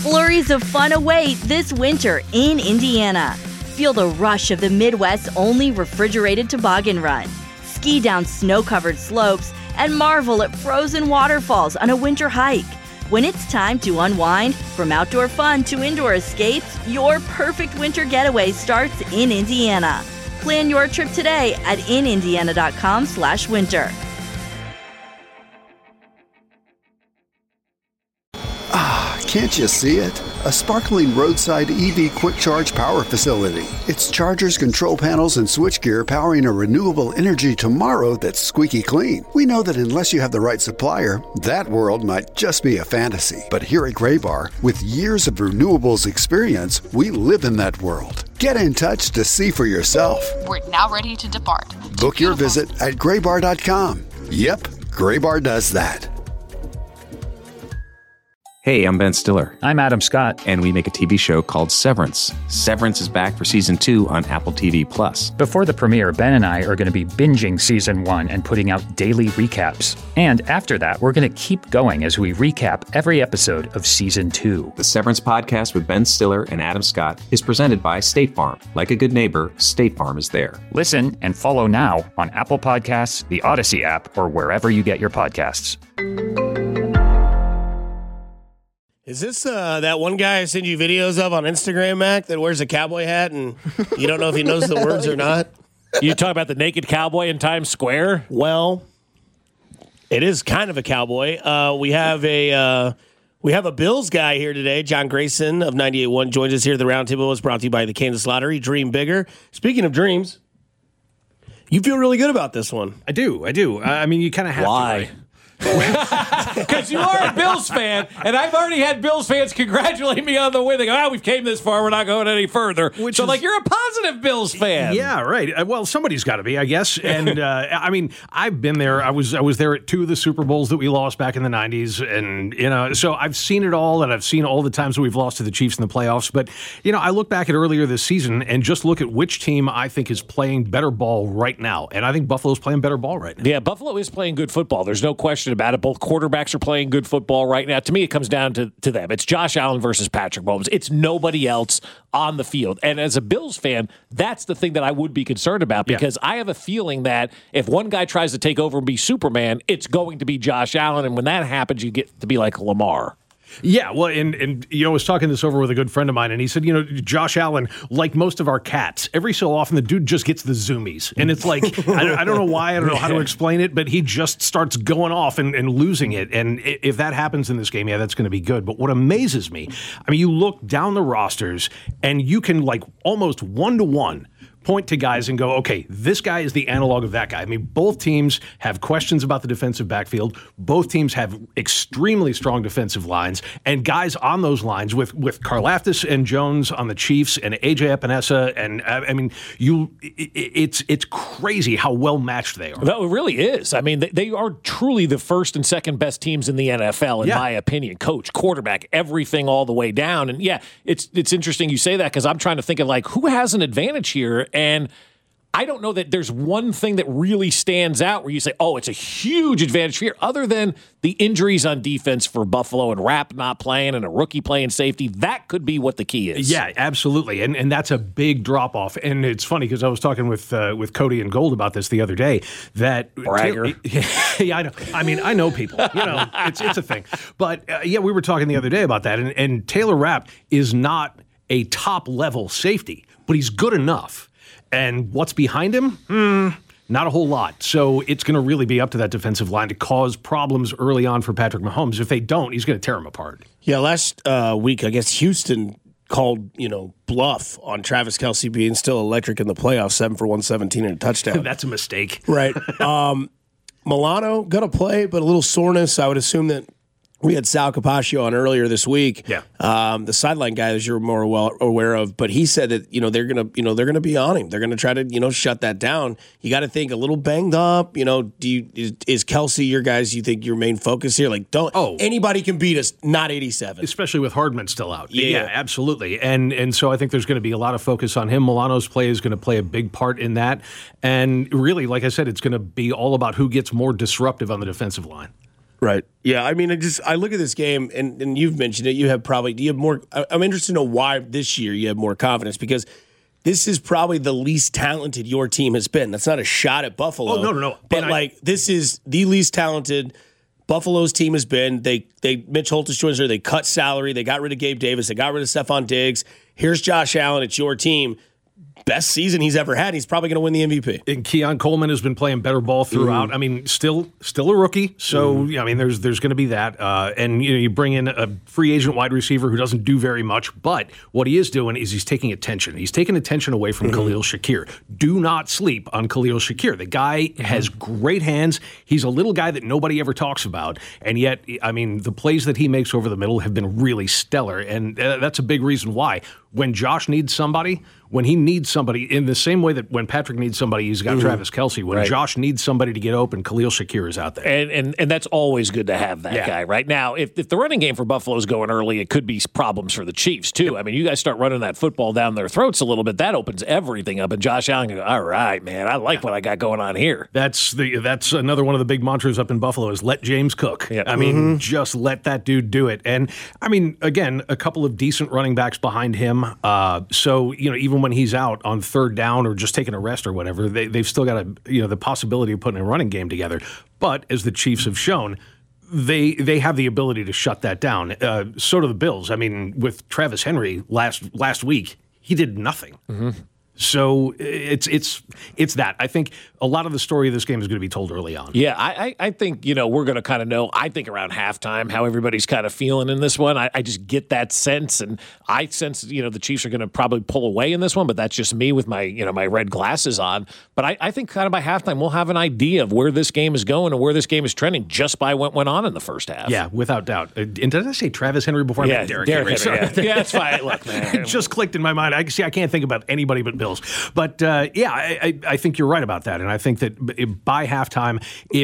Flurries of fun await this winter in Indiana. Feel the rush of the Midwest's only refrigerated toboggan run. Ski down snow-covered slopes and marvel at frozen waterfalls on a winter hike. When it's time to unwind, from outdoor fun to indoor escapes, your perfect winter getaway starts in Indiana. Plan your trip today at inindiana.com/winter. Can't you see it? A sparkling roadside EV quick charge power facility. It's chargers, control panels, and switchgear powering a renewable energy tomorrow that's squeaky clean. We know that unless you have the right supplier, that world might just be a fantasy. But here at Graybar, with years of renewables experience, we live in that world. Get in touch to see for yourself. We're now ready to depart. Book your visit at graybar.com. Yep, Graybar does that. Hey, I'm Ben Stiller. I'm Adam Scott. And we make a TV show called Severance. Severance is back for Season 2 on Apple TV+. Before the premiere, Ben and I are going to be binging Season 1 and putting out daily recaps. And after that, we're going to keep going as we recap every episode of Season 2. The Severance podcast with Ben Stiller and Adam Scott is presented by State Farm. Like a good neighbor, State Farm is there. Listen and follow now on Apple Podcasts, the Odyssey app, or wherever you get your podcasts. Is this that one guy I send you videos of on Instagram, Mac, that wears a cowboy hat and you don't know if he knows the words or not? You talk about the naked cowboy in Times Square? Well, it is kind of a cowboy. We have a Bills guy here today. John Grayson of 98.1 joins us here. The Roundtable is brought to you by the Kansas Lottery. Dream bigger. Speaking of dreams, you feel really good about this one. I do. I mean, you kind of have to. Why? Because you are a Bills fan, and I've already had Bills fans congratulate me on the win. They go, we've came this far, we're not going any further. You're a positive Bills fan. Yeah, right. Well, somebody's got to be, I guess. And I mean, I've been there. I was there at 2 of the Super Bowls that we lost back in the 90s. And, so I've seen it all, and I've seen all the times that we've lost to the Chiefs in the playoffs. But, I look back at earlier this season and just look at which team I think is playing better ball right now. And I think Buffalo's playing better ball right now. Yeah, Buffalo is playing good football. There's no question about it. Both quarterbacks are playing good football right now. To me, it comes down to them. It's Josh Allen versus Patrick Mahomes. It's nobody else on the field. And as a Bills fan, that's the thing that I would be concerned about, because I have a feeling that if one guy tries to take over and be Superman, it's going to be Josh Allen. And when that happens, you get to be like Lamar. Yeah, well, and I was talking this over with a good friend of mine, and he said, Josh Allen, like most of our cats, every so often the dude just gets the zoomies. And it's like, I don't know why, I don't know how to explain it, but he just starts going off and losing it. And if that happens in this game, that's going to be good. But what amazes me, I mean, you look down the rosters, and you can, like, almost one-to-one point to guys and go, okay, this guy is the analog of that guy. I mean, both teams have questions about the defensive backfield. Both teams have extremely strong defensive lines, and guys on those lines with Karlaftis and Jones on the Chiefs and AJ Epinesa, and I mean, it's crazy how well matched they are. That really is. I mean, they are truly the first and second best teams in the NFL, in my opinion. Coach, quarterback, everything all the way down. And it's interesting you say that, because I'm trying to think of like who has an advantage here. And I don't know that there's one thing that really stands out where you say, oh, it's a huge advantage here, other than the injuries on defense for Buffalo and Rapp not playing and a rookie playing safety. That could be what the key is. Yeah, absolutely. And that's a big drop-off. And it's funny because I was talking with Cody and Gold about this the other day. That Bragger. Yeah, I know. I mean, I know people. It's a thing. But, we were talking the other day about that. And Taylor Rapp is not a top-level safety, but he's good enough. And what's behind him? Not a whole lot. So it's going to really be up to that defensive line to cause problems early on for Patrick Mahomes. If they don't, he's going to tear them apart. Yeah, last week, I guess Houston called, bluff on Travis Kelce being still electric in the playoffs, 7 for 117 and a touchdown. That's a mistake. Right. Milano going to play, but a little soreness. I would assume that we had Sal Capaccio on earlier this week. Yeah. The sideline guy that you're more well aware of, but he said that they're gonna be on him. They're gonna try to shut that down. You got to think a little banged up. Is Kelce your guys? You think your main focus here? Like, anybody can beat us, not 87, especially with Hardman still out. Yeah, absolutely. And so I think there's going to be a lot of focus on him. Milano's play is going to play a big part in that. And really, like I said, it's going to be all about who gets more disruptive on the defensive line. Right. Yeah. I mean, I look at this game, and you've mentioned it. You have more. I'm interested to know why this year you have more confidence, because this is probably the least talented your team has been. That's not a shot at Buffalo. Oh, no. But this is the least talented Buffalo's team has been. Mitch Holthus joins her. They cut salary. They got rid of Gabe Davis. They got rid of Stephon Diggs. Here's Josh Allen. It's your team. Best season he's ever had. He's probably going to win the MVP. And Keon Coleman has been playing better ball throughout. I mean, still a rookie. So I mean, there's going to be that. And you bring in a free agent wide receiver who doesn't do very much, but what he is doing is he's taking attention. He's taking attention away from Khalil Shakir. Do not sleep on Khalil Shakir. The guy has great hands. He's a little guy that nobody ever talks about, and yet, I mean, the plays that he makes over the middle have been really stellar, and that's a big reason why. When Josh needs somebody, when he needs somebody, in the same way that when Patrick needs somebody, he's got Travis Kelce. When Josh needs somebody to get open, Khalil Shakir is out there. And that's always good to have that guy, right? Now, if the running game for Buffalo is going early, it could be problems for the Chiefs, too. Yep. I mean, you guys start running that football down their throats a little bit, that opens everything up. And Josh Allen goes, all right, man, I like what I got going on here. That's another one of the big mantras up in Buffalo is let James cook. Yep. I mean, just let that dude do it. And, I mean, again, a couple of decent running backs behind him. So, even when he's out on third down or just taking a rest or whatever, they've still got the possibility of putting a running game together. But as the Chiefs have shown, they have the ability to shut that down. So do the Bills. I mean, with Travis Henry last week, he did nothing. So it's that. I think a lot of the story of this game is going to be told early on. Yeah, I think, we're going to kind of know, I think around halftime, how everybody's kind of feeling in this one. I just get that sense, and I sense, the Chiefs are going to probably pull away in this one, but that's just me with my, my red glasses on. But I think kind of by halftime, we'll have an idea of where this game is going and where this game is trending just by what went on in the first half. Yeah, without doubt. And did I say Travis Henry before? Yeah, Derrick Henry. Yeah, that's fine. Look, man. It just clicked in my mind. I can't think about anybody but Bills. But, I think you're right about that. And I think that by halftime,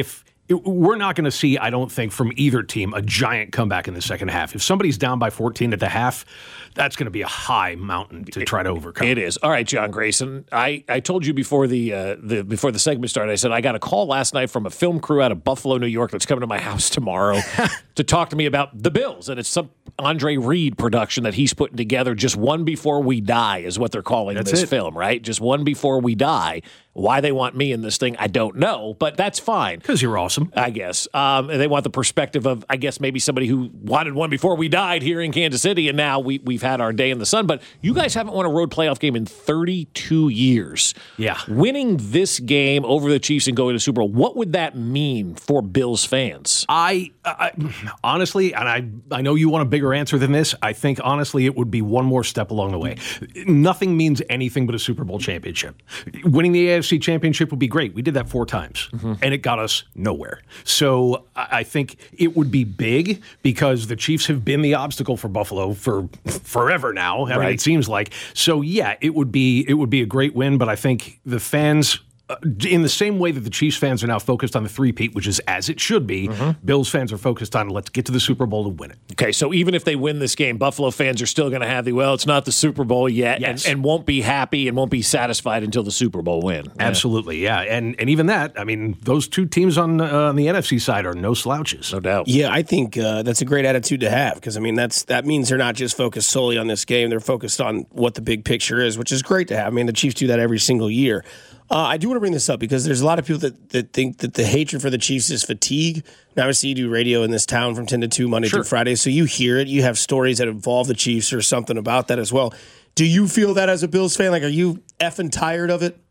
we're not going to see, I don't think, from either team a giant comeback in the second half. If somebody's down by 14 at the half, that's going to be a high mountain to try to overcome. It is. All right, John Grayson. I told you before before the segment started, I said I got a call last night from a film crew out of Buffalo, New York that's coming to my house tomorrow to talk to me about the Bills. And it's some Andre Reed production that he's putting together. Just One Before We Die is what they're calling this film, right? Just One Before We Die. Why they want me in this thing, I don't know, but that's fine. Because you're awesome. I guess. And they want the perspective of, I guess, maybe somebody who wanted one before we died here in Kansas City, and now we've had our day in the sun. But you guys haven't won a road playoff game in 32 years. Yeah. Winning this game over the Chiefs and going to the Super Bowl, what would that mean for Bills fans? I honestly, and I know you want a bigger answer than this, I think, honestly, it would be one more step along the way. Nothing means anything but a Super Bowl championship. Winning the AFC Championship would be great. We did that 4 times, and it got us nowhere. So I think it would be big because the Chiefs have been the obstacle for Buffalo for forever now. I mean, it seems like. So yeah, it would be a great win, but I think the fans, in the same way that the Chiefs fans are now focused on the three-peat, which is as it should be, Bills fans are focused on let's get to the Super Bowl to win it. Okay, so even if they win this game, Buffalo fans are still going to have it's not the Super Bowl yet, and won't be happy and won't be satisfied until the Super Bowl win. Absolutely, yeah. And even that, I mean, those two teams on the NFC side are no slouches. No doubt. Yeah, I think that's a great attitude to have because, I mean, that means they're not just focused solely on this game. They're focused on what the big picture is, which is great to have. I mean, the Chiefs do that every single year. I do want to bring this up because there's a lot of people that think that the hatred for the Chiefs is fatigue. Now, obviously, you do radio in this town from 10 to 2, Monday through Friday, so you hear it. You have stories that involve the Chiefs or something about that as well. Do you feel that as a Bills fan? Like, are you effing tired of it?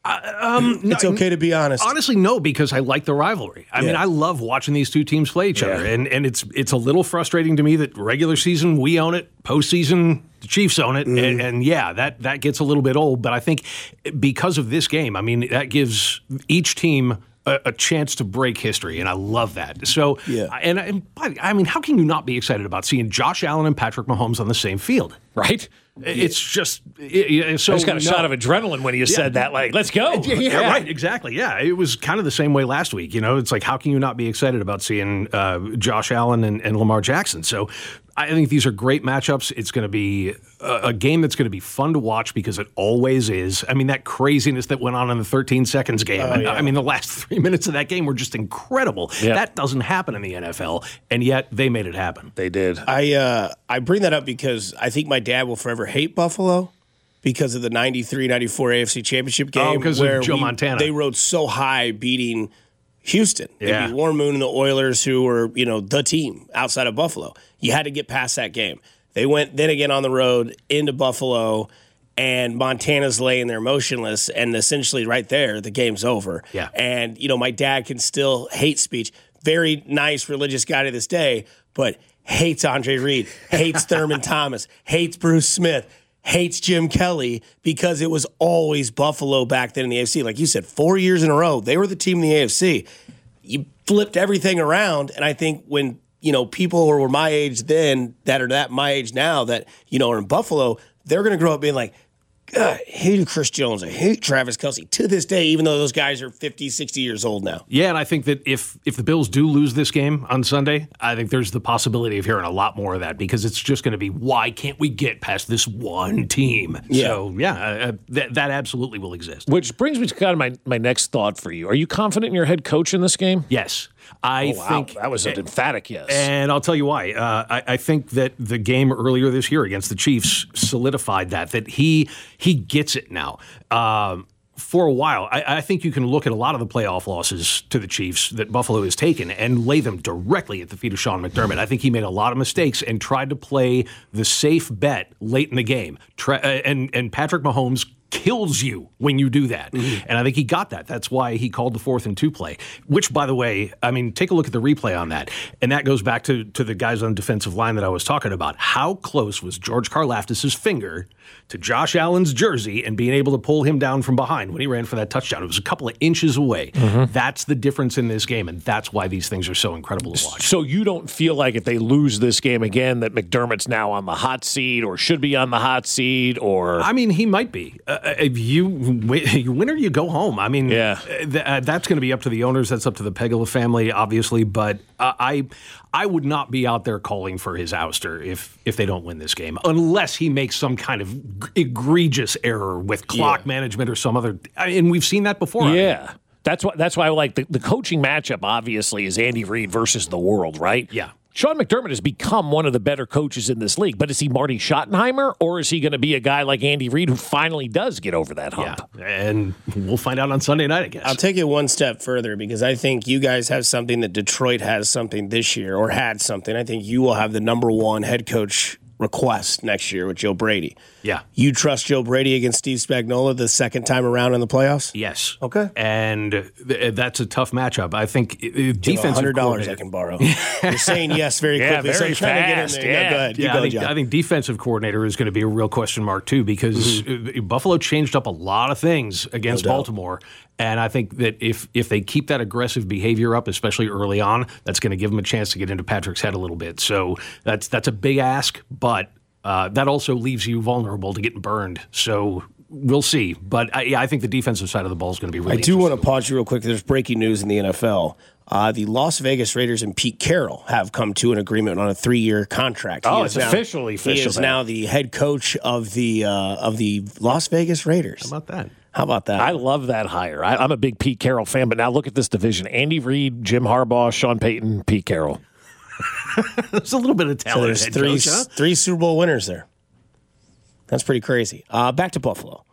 It's okay to be honest. Honestly, no, because I like the rivalry. I mean, I love watching these two teams play each other, and it's a little frustrating to me that regular season we own it, postseason the Chiefs own it, and that gets a little bit old. But I think because of this game, I mean, that gives each team a chance to break history, and I love that. So, and I mean, how can you not be excited about seeing Josh Allen and Patrick Mahomes on the same field? right? It's just so I just got a shot of adrenaline when you said that. Like, let's go. Yeah, right. Exactly. Yeah, it was kind of the same way last week. It's like, how can you not be excited about seeing Josh Allen and Lamar Jackson? So I think these are great matchups. It's going to be a game that's going to be fun to watch because it always is. I mean, that craziness that went on in the 13 seconds game. I mean, the last 3 minutes of that game were just incredible. Yep. That doesn't happen in the NFL, and yet they made it happen. They did. I bring that up because I think my dad will forever hate Buffalo because of the 93-94 AFC Championship game. Because of Joe Montana. They rode so high beating Houston. Yeah. They beat Warren Moon and the Oilers, who were, the team outside of Buffalo. You had to get past that game. They went then again on the road into Buffalo, and Montana's laying there motionless, and essentially right there, the game's over. Yeah. And, my dad can still hate speech. Very nice religious guy to this day, but hates Andre Reed, hates Thurman Thomas, hates Bruce Smith, hates Jim Kelly because it was always Buffalo back then in the AFC. Like you said, 4 years in a row, they were the team in the AFC. You flipped everything around, and I think when people who were my age then that are my age now that are in Buffalo, they're going to grow up being like, God, I hate Chris Jones. I hate Travis Kelce to this day, even though those guys are 50, 60 years old now. Yeah, and I think that if the Bills do lose this game on Sunday, I think there's the possibility of hearing a lot more of that because it's just going to be, why can't we get past this one team? Yeah. So, that absolutely will exist. Which brings me to kind of my next thought for you. Are you confident in your head coach in this game? Yes. I think that was an emphatic yes. And I'll tell you why. I think that the game earlier this year against the Chiefs solidified that he gets it now. For a while, I think you can look at a lot of the playoff losses to the Chiefs that Buffalo has taken and lay them directly at the feet of Sean McDermott. I think he made a lot of mistakes and tried to play the safe bet late in the game. And Patrick Mahomes kills you when you do that. Mm-hmm. And I think he got that. That's why he called the 4th and 2 play, which, by the way, I mean, take a look at the replay on that. And that goes back to the guys on the defensive line that I was talking about. How close was George Karlaftis' finger to Josh Allen's jersey and being able to pull him down from behind when he ran for that touchdown? It was a couple of inches away. Mm-hmm. That's the difference in this game, and that's why these things are so incredible to watch. So you don't feel like if they lose this game again that McDermott's now on the hot seat or should be on the hot seat? Or I mean, he might be. If you win or you go home. I mean, that's going to be up to the owners. That's up to the Pegula family, obviously. But I would not be out there calling for his ouster if they don't win this game, unless he makes some kind of egregious error with clock management or some other. And we've seen that before. Yeah. That's why I like the coaching matchup, obviously, is Andy Reid versus the world, right? Yeah. Sean McDermott has become one of the better coaches in this league, but is he Marty Schottenheimer, or is he going to be a guy like Andy Reid who finally does get over that hump? Yeah, and we'll find out on Sunday night, I guess. I'll take it one step further because I think you guys have something that Detroit has something this year, or had something. I think you will have the number one head coach request next year with Joe Brady. Yeah. You trust Joe Brady against Steve Spagnuolo the second time around in the playoffs? Yes. Okay. And that's a tough matchup. I think defensive $100 I can borrow. You're saying yes very quickly. Very so I'm trying fast. to get in there. Yeah. No, go ahead. Yeah, You go, I think defensive coordinator is going to be a real question mark, too, because Buffalo changed up a lot of things against Baltimore. And I think that if they keep that aggressive behavior up, especially early on, that's going to give them a chance to get into Patrick's head a little bit. So that's a big ask, but that also leaves you vulnerable to getting burned. So we'll see. But I think the defensive side of the ball is going to be really interesting. I do want to pause you real quick. There's breaking news in the NFL. The Las Vegas Raiders and Pete Carroll have come to an agreement on a 3-year contract. It's officially He is now the head coach of the Las Vegas Raiders. How about that? I love that hire. I'm a big Pete Carroll fan, but now look at this division. Andy Reid, Jim Harbaugh, Sean Payton, Pete Carroll. There's a little bit of talent. So there's three Super Bowl winners there. That's pretty crazy. Back to Buffalo.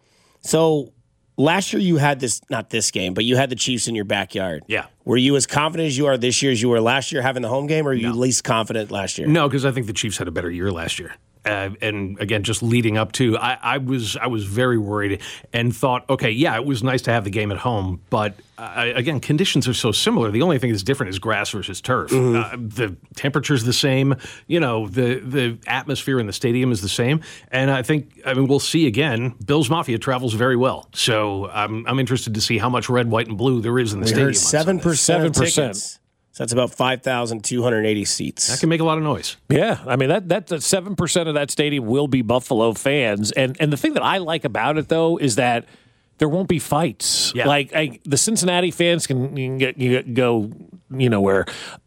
So last year you had not this game, but you had the Chiefs in your backyard. Yeah. Were you as confident as you are this year as you were last year having the home game, or were you least confident last year? No, because I think the Chiefs had a better year last year. And again, just leading up to, I was very worried and thought, okay, yeah, it was nice to have the game at home, but again, conditions are so similar. The only thing that's different is grass versus turf. Mm-hmm. The temperature's the same. The atmosphere in the stadium is the same. And I mean, we'll see again. Bills Mafia travels very well, so I'm interested to see how much red, white, and blue there is in the stadium. We heard 7% tickets. So that's about 5,280 seats. That can make a lot of noise. Yeah, I mean that's 7% of that stadium will be Buffalo fans, and the thing that I like about it though is that there won't be fights. Yeah. Like the Cincinnati fans can go where,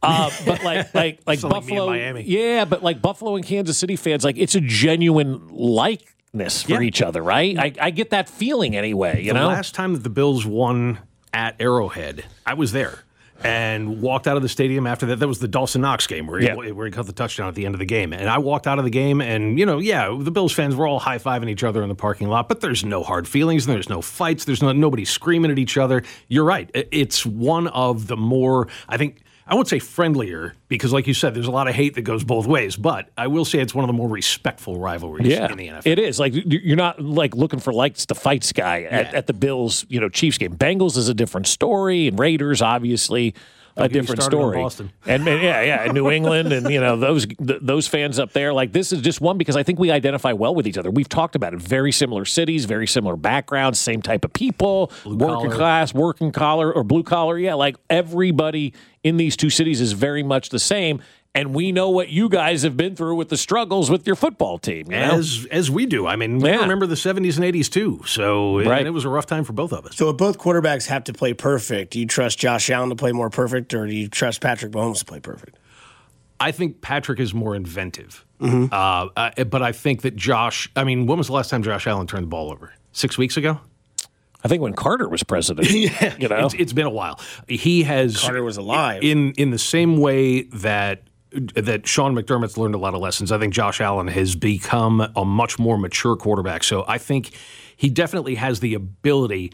but like Buffalo, me in Miami. Yeah, but like Buffalo and Kansas City fans, like it's a genuine likeness for each other, right? I get that feeling anyway. The last time that the Bills won at Arrowhead, I was there. And walked out of the stadium after that. That was the Dawson Knox game where he caught the touchdown at the end of the game. And I walked out of the game, and the Bills fans were all high fiving each other in the parking lot. But there's no hard feelings, and there's no fights. There's nobody screaming at each other. You're right. It's one of the more, I think, I won't say friendlier, because like you said, there's a lot of hate that goes both ways. But I will say it's one of the more respectful rivalries in the NFL. It is. Like you're not like looking for the fights guy at the Bills, Chiefs game. Bengals is a different story, and Raiders obviously a different story. Boston. And New England, and those fans up there. Like this is just one because I think we identify well with each other. We've talked about it. Very similar cities, very similar backgrounds, same type of people, working class, working collar, or blue collar. Yeah, like everybody in these two cities is very much the same. And we know what you guys have been through with the struggles with your football team. As we do. I mean, we remember the 70s and 80s too. So and it was a rough time for both of us. So if both quarterbacks have to play perfect, do you trust Josh Allen to play more perfect, or do you trust Patrick Mahomes to play perfect? I think Patrick is more inventive. Mm-hmm. But I think that when was the last time Josh Allen turned the ball over? 6 weeks ago? I think when Carter was president. It's been a while. Carter was alive. In the same way that Sean McDermott's learned a lot of lessons, I think Josh Allen has become a much more mature quarterback. So I think he definitely has the ability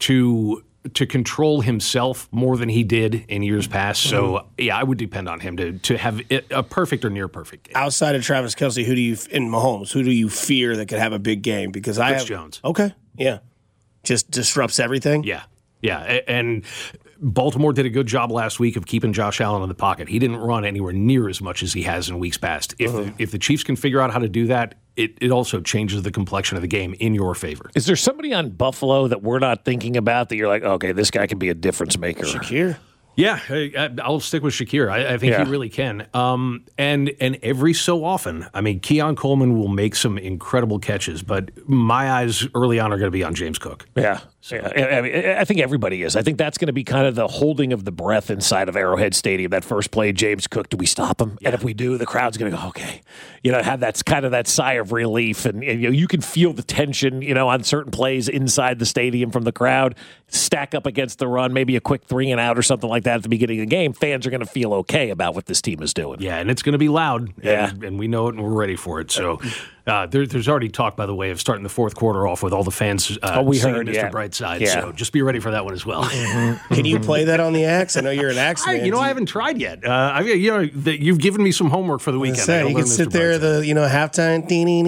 to control himself more than he did in years past. So, I would depend on him to have a perfect or near perfect game. Outside of Travis Kelce, and Mahomes, who do you fear that could have a big game? Because Chris Jones. Okay, yeah. Just disrupts everything? Yeah. And Baltimore did a good job last week of keeping Josh Allen in the pocket. He didn't run anywhere near as much as he has in weeks past. If the Chiefs can figure out how to do that, it also changes the complexion of the game in your favor. Is there somebody on Buffalo that we're not thinking about that you're like, okay, this guy can be a difference maker? Shakir? Yeah, I'll stick with Shakir. I think he really can. And every so often, I mean, Keon Coleman will make some incredible catches, but my eyes early on are going to be on James Cook. Yeah. I mean, I think everybody is. I think that's going to be kind of the holding of the breath inside of Arrowhead Stadium. That first play, James Cook, do we stop him? Yeah. And if we do, the crowd's going to go, okay. Have that sigh of relief. And you can feel the tension, on certain plays inside the stadium from the crowd. Stack up against the run, maybe a quick 3-and-out or something like that at the beginning of the game. Fans are going to feel okay about what this team is doing. Yeah, and it's going to be loud. Yeah. And we know it, and we're ready for it. So there's already talk, by the way, of starting the fourth quarter off with all the fans we singing heard, Mr. Brightside. Yeah. So just be ready for that one as well. Mm-hmm. Can you play that on the axe? I know you're an axe man. I haven't tried yet. You've given me some homework for the weekend. You can sit there, halftime,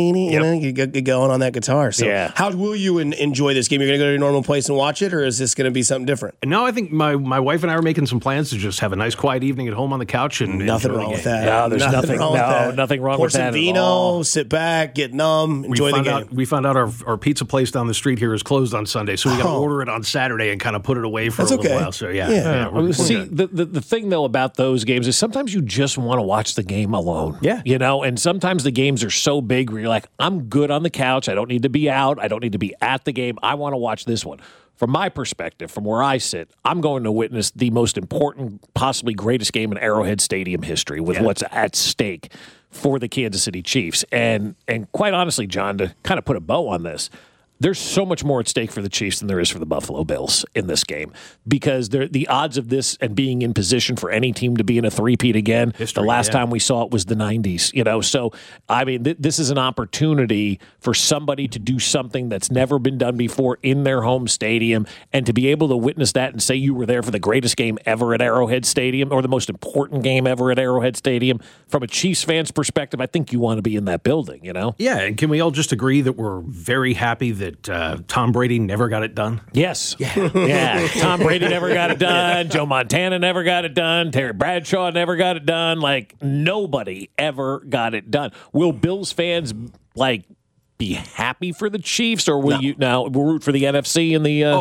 you get going on that guitar. So how will you enjoy this game? You're going to go to your normal place and watch it, or is this going to be something different? No, I think my wife and I are making some plans to just have a nice quiet evening at home on the couch and nothing enjoy wrong the with game. that. No, there's nothing wrong with that. Nothing wrong with that vino, at all. sit back, get numb, enjoy the game. We found out our pizza place down the street here is closed on Sunday, so we got to order it on Saturday and kind of put it away for a little while. So we're see, good. the thing though about those games is sometimes you just want to watch the game alone. Yeah. And sometimes the games are so big where you're like, I'm good on the couch. I don't need to be out. I don't need to be at the game. I want to watch this one. From my perspective, from where I sit, I'm going to witness the most important, possibly greatest game in Arrowhead Stadium history with what's at stake for the Kansas City Chiefs. And quite honestly, John, to kind of put a bow on this, there's so much more at stake for the Chiefs than there is for the Buffalo Bills in this game, because the odds of this and being in position for any team to be in a three-peat again, the last time we saw it was the 90s, So, I mean, this is an opportunity for somebody to do something that's never been done before in their home stadium, and to be able to witness that and say you were there for the greatest game ever at Arrowhead Stadium, or the most important game ever at Arrowhead Stadium. From a Chiefs fan's perspective, I think you want to be in that building, Yeah, and can we all just agree that we're very happy that Tom Brady never got it done? Yes. Yeah. Tom Brady never got it done. Joe Montana never got it done. Terry Bradshaw never got it done. Like, nobody ever got it done. Will Bills fans, be happy for the Chiefs, or will you now root for the NFC and the...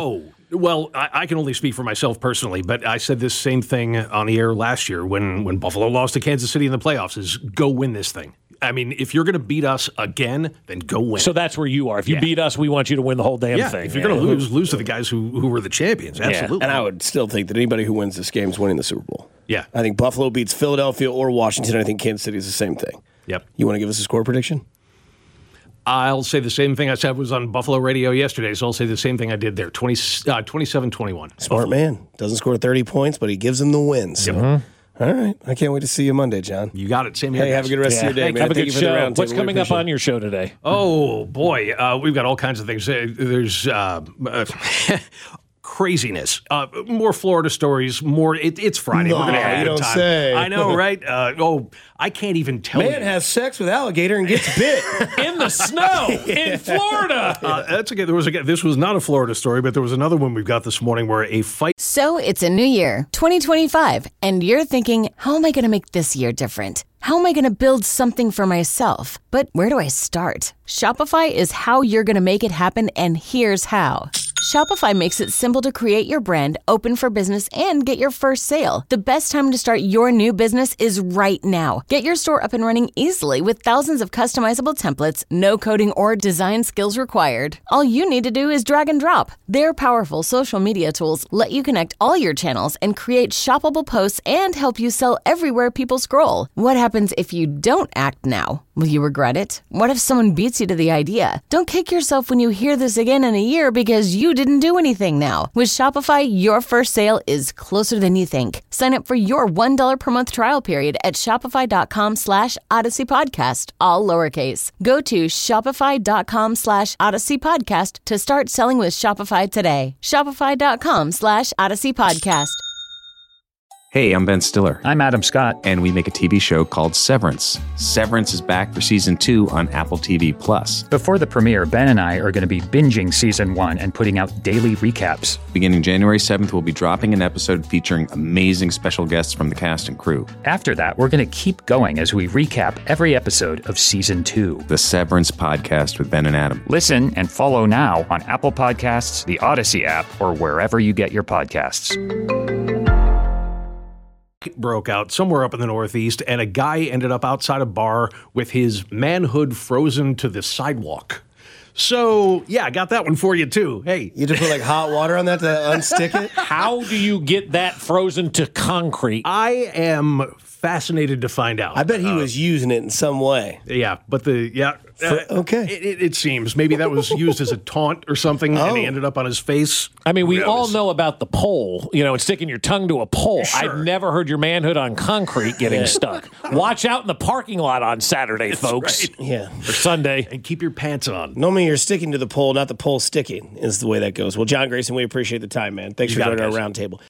Well, I can only speak for myself personally, but I said this same thing on the air last year when Buffalo lost to Kansas City in the playoffs, is go win this thing. I mean, if you're going to beat us again, then go win. So that's where you are. If you beat us, we want you to win the whole damn thing. If you're going to lose to the guys who were the champions. Absolutely. And I would still think that anybody who wins this game is winning the Super Bowl. Yeah. I think Buffalo beats Philadelphia or Washington. I think Kansas City is the same thing. Yep. You want to give us a score prediction? I'll say the same thing I said was on Buffalo radio yesterday, so I'll say the same thing I did there, 27-21. Smart man. Doesn't score 30 points, but he gives them the win. So. Yep. All right. I can't wait to see you Monday, John. You got it. Same here. Hey, have a good rest of your day, man. Have a Thank good you for the show. round What's table. coming up on your show today? Oh, boy. We've got all kinds of things. There's craziness. More Florida stories. More. It's Friday. No, we're going to have you a good don't time. say. I know, right? I can't even tell you. Man has sex with alligator and gets bit. In the snow in Florida. That's okay. This was not a Florida story, but there was another one we've got this morning where a fight. So it's a new year, 2025, and you're thinking, how am I going to make this year different? How am I going to build something for myself? But where do I start? Shopify is how you're going to make it happen, and here's how. Shopify makes it simple to create your brand, open for business, and get your first sale. The best time to start your new business is right now. Get your store up and running easily with thousands of customizable templates, no coding or design skills required. All you need to do is drag and drop. Their powerful social media tools let you connect all your channels and create shoppable posts and help you sell everywhere people scroll. What happens if you don't act now? Will you regret it? What if someone beats you to the idea? Don't kick yourself when you hear this again in a year because you didn't do anything now. With Shopify, your first sale is closer than you think. Sign up for your $1 per month trial period at shopify.com/Odyssey Podcast, all lowercase. Go to shopify.com/Odyssey Podcast to start selling with Shopify today. Shopify.com/Odyssey Podcast. Hey, I'm Ben Stiller. I'm Adam Scott. And we make a TV show called Severance. Severance is back for season 2 on Apple TV+. Before the premiere, Ben and I are going to be binging season 1 and putting out daily recaps. Beginning January 7th, we'll be dropping an episode featuring amazing special guests from the cast and crew. After that, we're going to keep going as we recap every episode of season 2. The Severance Podcast with Ben and Adam. Listen and follow now on Apple Podcasts, the Odyssey app, or wherever you get your podcasts. Broke out somewhere up in the Northeast, and a guy ended up outside a bar with his manhood frozen to the sidewalk. So, yeah, I got that one for you, too. Hey. You just put like hot water on that to unstick it? How do you get that frozen to concrete? I am fascinated to find out. I bet he was using it in some way. Yeah, but okay. It seems. Maybe that was used as a taunt or something, and he ended up on his face. I mean, we all know about the pole, and sticking your tongue to a pole. Sure. I've never heard your manhood on concrete getting stuck. Watch out in the parking lot on Saturday, folks. Right. Yeah. Or Sunday. And keep your pants on. Normally you're sticking to the pole, not the pole sticking, is the way that goes. Well, John Grayson, we appreciate the time, man. Thanks for joining our roundtable.